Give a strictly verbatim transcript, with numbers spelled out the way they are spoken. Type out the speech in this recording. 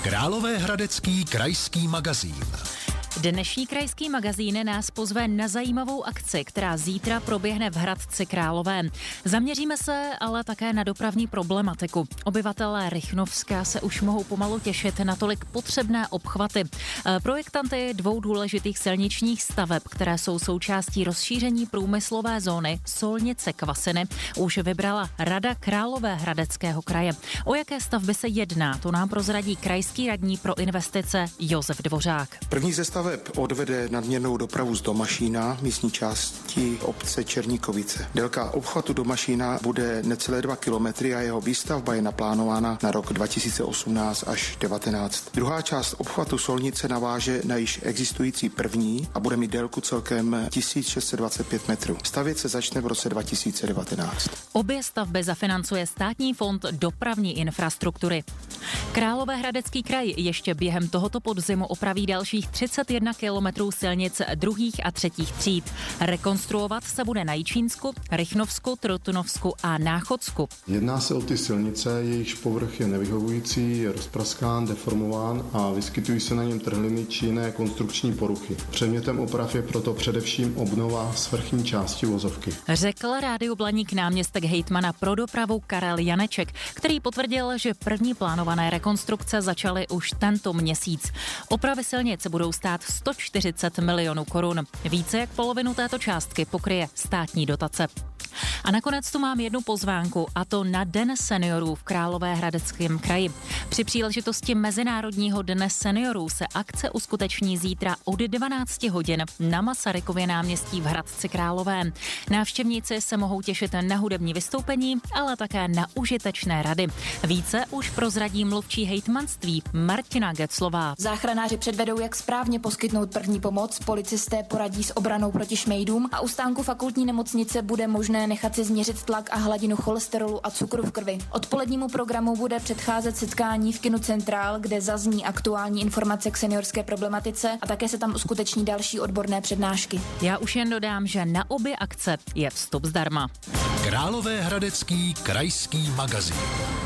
Královéhradecký krajský magazín. Dnešní krajský magazín nás pozve na zajímavou akci, která zítra proběhne v Hradci Králové. Zaměříme se ale také na dopravní problematiku. Obyvatelé Rychnovska se už mohou pomalu těšit na tolik potřebné obchvaty. Projektanty dvou důležitých silničních staveb, které jsou součástí rozšíření průmyslové zóny Solnice Kvasiny, už vybrala Rada Královéhradeckého kraje. O jaké stavby se jedná, to nám prozradí krajský radní pro investice Josef Dvořák. První ze staveb odvede nadměrnou dopravu z Domašína, místní části obce Černíkovice. Délka obchvatu Domašína bude necelé dva kilometry a jeho výstavba je naplánována na rok dva tisíce osmnáct až devatenáct. Druhá část obchvatu Solnice naváže na již existující první a bude mít délku celkem tisíc šest set dvacet pět metrů. Stavět se začne v roce dva tisíce devatenáct. Obě stavby zafinancuje Státní fond dopravní infrastruktury. Královéhradecký kraj ještě během tohoto podzimu opraví dalších třicet jedna kilometrů silnic druhých a třetích tříd. Rekonstruovat se bude na Jičínsku, Rychnovsku, Trutnovsku a Náchodsku. Jedná se o ty silnice, jejichž povrch je nevyhovující, je rozpraskán, deformován a vyskytují se na něm trhliny či jiné konstrukční poruchy. Předmětem oprav je proto především obnova svrchní části vozovky. Řekl Rádiu Blaník náměstek hejtmana pro dopravu Karel Janeček, který potvrdil, že první plánované rekonstrukce začaly už tento měsíc. Opravy silnic budou stát sto čtyřicet milionů korun. Více jak polovinu této částky pokryje státní dotace. A nakonec tu mám jednu pozvánku, a to na Den seniorů v Královéhradeckém kraji. Při příležitosti Mezinárodního dne seniorů se akce uskuteční zítra od dvanáct hodin na Masarykově náměstí v Hradci Králové. Návštěvníci se mohou těšit na hudební vystoupení, ale také na užitečné rady. Více už prozradí mluvčí hejtmanství Martina Geclová. Záchranáři předvedou, jak správně poskytnout první pomoc, policisté poradí s obranou proti šmejdům a u stánku fakultní nemocnice bude možné nechat si změřit tlak a hladinu cholesterolu a cukru v krvi. Odpolednímu programu bude předcházet setkání v Kinu Centrál, kde zazní aktuální informace k seniorské problematice a také se tam uskuteční další odborné přednášky. Já už jen dodám, že na obě akce je vstup zdarma. Královéhradecký krajský magazín.